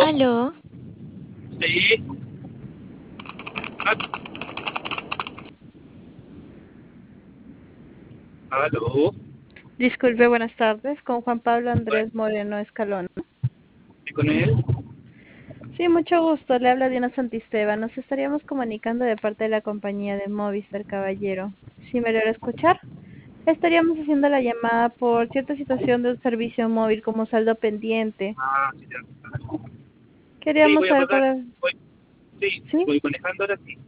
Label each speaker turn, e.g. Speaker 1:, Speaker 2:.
Speaker 1: Aló,
Speaker 2: Sí. Ah, aló.
Speaker 3: Disculpe, buenas tardes, con Juan Pablo
Speaker 2: Bueno,
Speaker 3: Andrés Moreno Escalón.
Speaker 2: ¿y con él?
Speaker 3: Sí, mucho gusto, le habla Diana Santisteban. Nos estaríamos comunicando de parte de la compañía de Movistar Caballero. Si me logra escuchar, estaríamos haciendo la llamada por cierta situación de un servicio móvil como saldo pendiente.
Speaker 2: Sí, ya. Sí,
Speaker 3: Queríamos
Speaker 2: voy a
Speaker 3: saber
Speaker 2: pagar.
Speaker 3: cuál es...
Speaker 2: Sí,
Speaker 3: ¿Sí?
Speaker 2: voy manejando ahora sí.